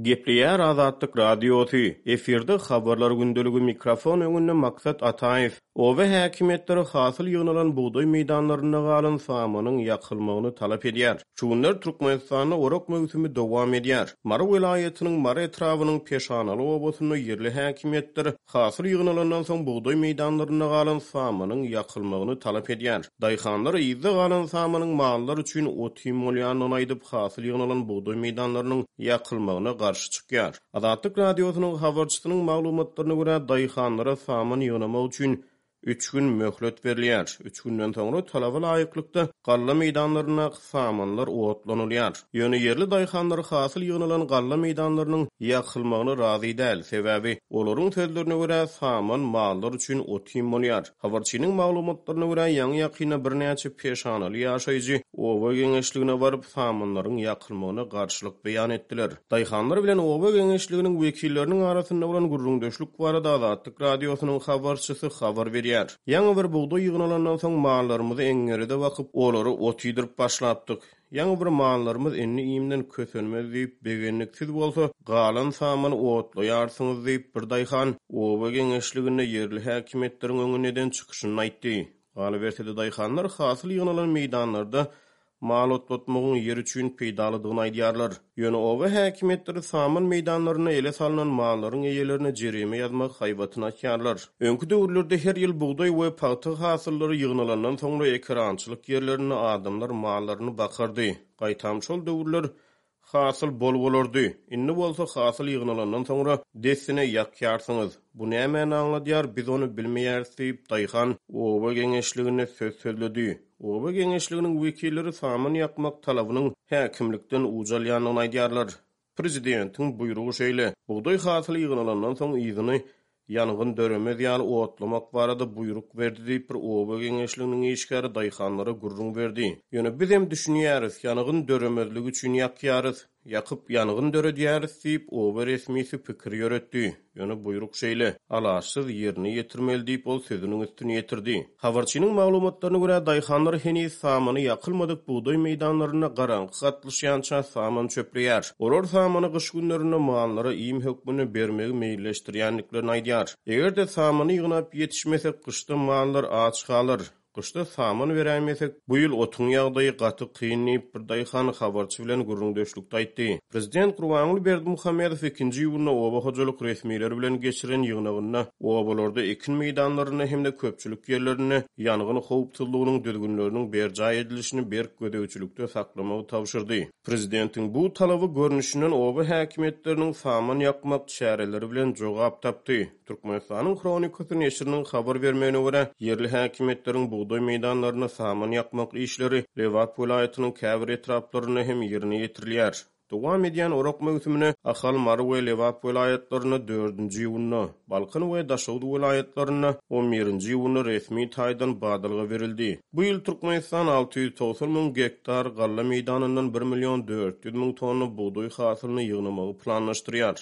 Gepleyer Azatlyk Radiosu. Efirde habarlar gündölügi mikrofon öňünde maksat Ataýew. Owe häkimetleri hasyl ýygnalan buğday meýdanlaryna galan samanyň ýakylmagyny talap edýär. Şu günler Türkmenistanda orok mövsümi dowam edýär. Mara welaýatynyň Mara etrawynyň peşanaly obasyny yerli häkimetleri hasyl ýygnalandan soň buğday meýdanlaryna galan samanyň ýakylmagyny talap edýär. Daýhanlar ýyzda galan samanyň mallar üçin 30 milyon aýdyp hasyl ýygnalan buğday meýdanlarynyň ýakylmagyna garşy çykýar. Azatlyk radiosynyň habarçysynyň maglumatlaryna görä daýhanlara saman ýygnamak üçin 3 gün möhlet berilýär. 3 günden soňra talaba laýyklykda galla meýdanlaryna samanlar otlanylýar. Ýöne yerli daýhanlar hasyl ýygnalan galla meýdanlarynyň ýakylmagyny razy däl. Sebäbi olaryň sözlerine görä saman mallar üçin otym bolýar. Habarçynyň maglumatlaryna görä ýaňy ýakyna birnäçe peşanaly ýaşaýjy owa geňeşligine baryp samanlaryň ýakylmagyna garşylyk beýan etdiler. Daýhanlar bilen owa geňeşliginiň wekilleriniň arasynda bolan gurrundaşlyk barada Azatlyk radiosynyň habarçysy habar berýär. Ýa-ni bir buğday ýygnalandan soň mallarymyzy eňgeride wakyp olary ot ýydyryp başlapdyk. Ýa-ni bir mallarymyz enni iýimden kösenmez diýip begenliksiz bolsa galan samany otlaýarsyňyz diýip bir daýhan owa geňeşligine yerli häkimetleriň öňünden çykyşyny aýtdy. Galy bersede daýhanlar hasyl ýygnalan meýdanlarda mal otlatmagyň yer üçin peýdalydygyny aýdýarlar. Ýöne owa häkimetleri saman meýdanlaryna ele salynan mallaryň eýelerine jerime ýazmak haýbatyny açýarlar. Öňkü döwürlerde her ýyl buğday we paty hasyllary ýygnalandan soňra ekrançylyk ýerlerine adamlar mallaryny bakardy. Gaýtam şol döwürler hasyl bol bolardy. Indi bolsa hasyl ýygnalandan soňra desine ýakýarsyňyz. Bu näme aňladýar, biz onu bilmeýäris diýip daýhan owa geňeşligine söz sözledi. Owa geňeşliginiň wekilleri saman ýakmak talabynyň häkimlikden ujalýanyny aýdýarlar. Prezidentiň buýrugy şeýle: buğday hasyly ýygnalandan soň ýygyny ýangyn döremez ýaly otlamak barada buýruk berdi diýip bir owa geňeşliginiň işgäri daýhanlara gurrun berdi. Ýöne biz hem düşünýäris, ýangyn döremezligi üçin ýakýarys, ýakyp ýangyn döredýäris diýip owa resmisi pikir ýöretdi. Ýöne buýruk şeýle: alaşsyz ýerine ýetirmeli diýip ol sözüniň üstüne ýetirdi. Habarçynyň maglumatlaryna görä daýhanlar henüz samany ýakylmadyk buğday meýdanlaryna garaňky gatlyşýança saman çöpleýär. Olar samany gyş günlerinde mallara iýim hökmüni bermegi meýilleşdirýänliklerini aýdýar. Egerde samany ýygnap ýetişmesek gyşda mallar aç galar. Gyşda saman berämesek bu ýyl otuň ýagdaýy gaty kynnyp bir daýhan habarçy bilen gurrundaşlykda aýtdy. Prezident Gurbanguly Berdimuhammedow 2-nji ýylyna owa hojalyk resmiýetleri bilen geçiren ýygnagyna owalarda ekin meýdanlaryny hemde köpçülik ýerlerini ýangyn howpsuzlygynyň düzgünleriniň berjaý edilişini berk gödäwçilikde saklamagy tapşyrdy. Prezidentiň bu talaby görnüşinden owa häkimetleriniň saman ýakmak şäherleri bilen jogap tapdy. Türkmenistanyň Kronikasy neşriniň habar bermegine görä yerli häkimetleriň buğday meýdanlaryna saman ýakmak işleri Lewat welaýatynyň käbir etraplaryna hem ýerine ýetirilýär. Dowam edýän orok mövsümine Ahal Mara we Lewat welaýatlaryna 4-nji ýylyna, Balkan we Daşowdy welaýatlaryna 11-nji ýylyna resmi taýdan badalga berildi. Bu ýyl Türkmenistan 690 000 hektar galla meýdanyndan 1 400 000 tonna buğday hasylyny ýygnamagy planlaşdyrýar.